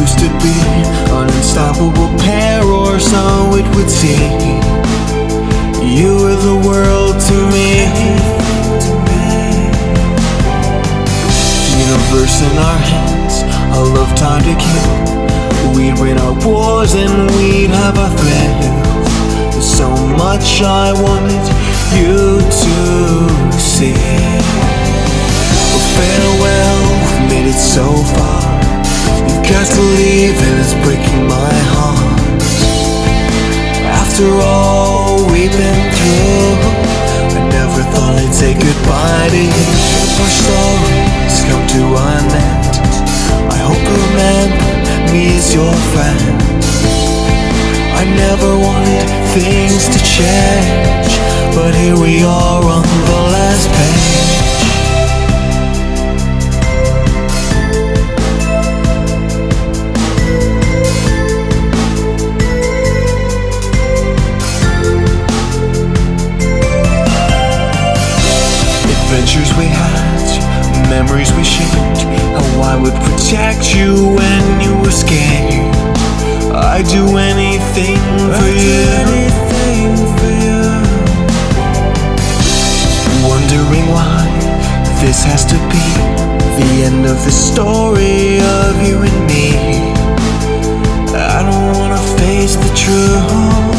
used to be an unstoppable pair, or so it would seem. You were the world to me. Universe in our hands, a love time to kill. We'd win our wars and we'd have our thrills. There's so much I wanted you to see. Well, farewell, we've made it so far. You've got to leave and it's breaking my heart. After all we've been through, I never thought I'd say goodbye to you. If our stories come to an end, I hope you remember me as your friend. I never wanted things to change, but here we are on the last page. Adventures we had, memories we shared, how I would protect you when you were scared. I'd do anything for you. Wondering why this has to be the end of the story of you and me. I don't wanna face the truth.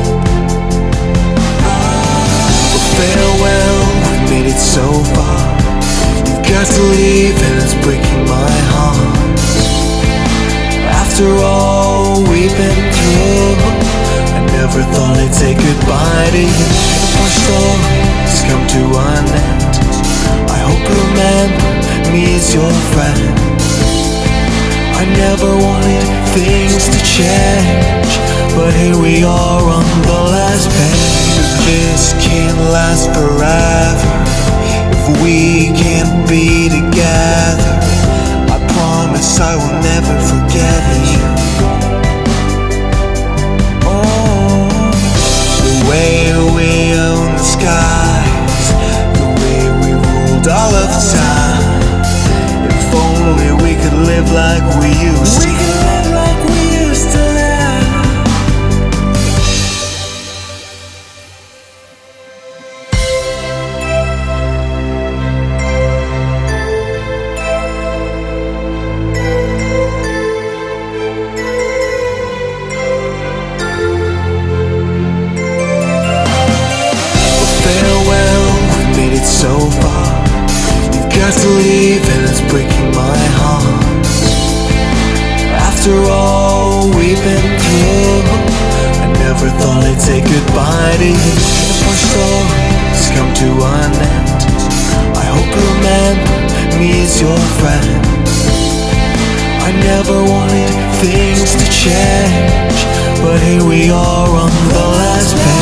Farewell, we made it so far. You've got to leave and it's breaking my heart. After all we've been through, I never thought I'd say goodbye to you. If our stories come to an end, I hope you remember me as your friend. I never wanted things to change, but here we are on the last page. This can't last forever if we can't be together. I promise I will never forget you. Oh, the way we own the skies, the way we ruled all of time. If only we could live like we used to. So far, you've got to leave and it's breaking my heart. After all we've been through, I never thought I'd say goodbye to you. If our stories come to an end, I hope you remember me as your friend. I never wanted things to change, but here we are on the last page.